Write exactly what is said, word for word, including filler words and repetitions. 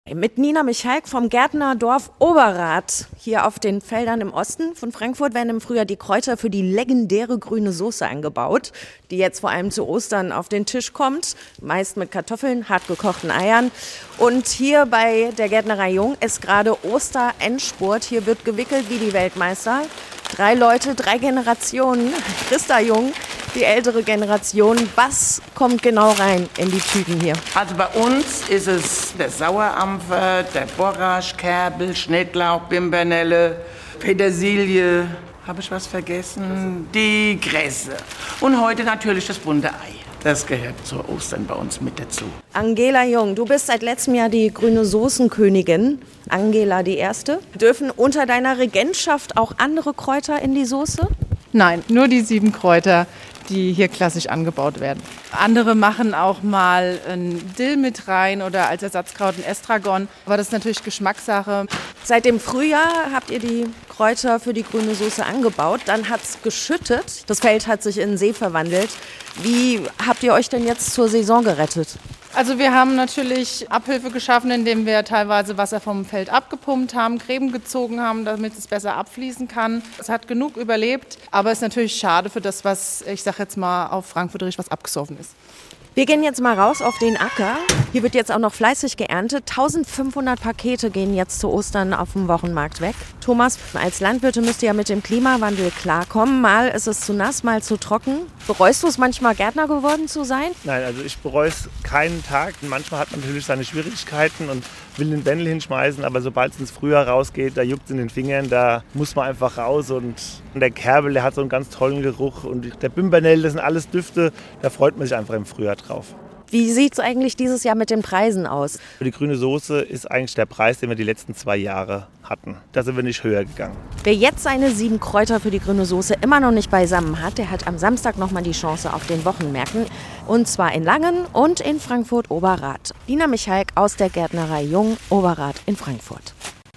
Mit Nina Michalk vom Gärtnerdorf Oberrath. Hier auf den Feldern im Osten von Frankfurt werden im Frühjahr die Kräuter für die legendäre grüne Soße angebaut, die jetzt vor allem zu Ostern auf den Tisch kommt. Meist mit Kartoffeln, hart gekochten Eiern. Und hier bei der Gärtnerei Jung ist gerade Osterendspurt. Hier wird gewickelt wie die Weltmeister. Drei Leute, drei Generationen. Christa Jung, die ältere Generation. Was kommt genau rein in die Tüten hier? Also bei uns ist es der Sauerampfer, der Borrasch, Kerbel, Schnittlauch, Bimbernelle, Petersilie. Habe ich was vergessen? Die Gräse. Und heute natürlich das bunte Ei. Das gehört zu Ostern bei uns mit dazu. Angela Jung, du bist seit letztem Jahr die grüne Soßenkönigin. Angela die Erste. Dürfen unter deiner Regentschaft auch andere Kräuter in die Soße? Nein, nur die sieben Kräuter, die hier klassisch angebaut werden. Andere machen auch mal ein Dill mit rein oder als Ersatzkraut ein Estragon. Aber das ist natürlich Geschmackssache. Seit dem Frühjahr habt ihr die Kräuter für die grüne Soße angebaut. Dann hat es geschüttet. Das Feld hat sich in einen See verwandelt. Wie habt ihr euch denn jetzt zur Saison gerettet? Also wir haben natürlich Abhilfe geschaffen, indem wir teilweise Wasser vom Feld abgepumpt haben, Gräben gezogen haben, damit es besser abfließen kann. Es hat genug überlebt, aber es ist natürlich schade für das, was, ich sag jetzt mal auf Frankfurterisch, was abgesoffen ist. Wir gehen jetzt mal raus auf den Acker. Hier wird jetzt auch noch fleißig geerntet. eintausendfünfhundert Pakete gehen jetzt zu Ostern auf dem Wochenmarkt weg. Thomas, als Landwirte müsst ihr ja mit dem Klimawandel klarkommen. Mal ist es zu nass, mal zu trocken. Bereust du es manchmal, Gärtner geworden zu sein? Nein, also ich bereue es keinen Tag. Manchmal hat man natürlich seine Schwierigkeiten und will den Bändel hinschmeißen, aber sobald es ins Frühjahr rausgeht, da juckt es in den Fingern, da muss man einfach raus. Und der Kerbel, der hat so einen ganz tollen Geruch und der Bimbernell, das sind alles Düfte, da freut man sich einfach im Frühjahr drauf. Wie sieht es eigentlich dieses Jahr mit den Preisen aus? Für die grüne Soße ist eigentlich der Preis, den wir die letzten zwei Jahre hatten. Da sind wir nicht höher gegangen. Wer jetzt seine sieben Kräuter für die grüne Soße immer noch nicht beisammen hat, der hat am Samstag nochmal die Chance auf den Wochenmärkten. Und zwar in Langen und in Frankfurt Oberrath. Nina Michalk aus der Gärtnerei Jung, Oberrath in Frankfurt.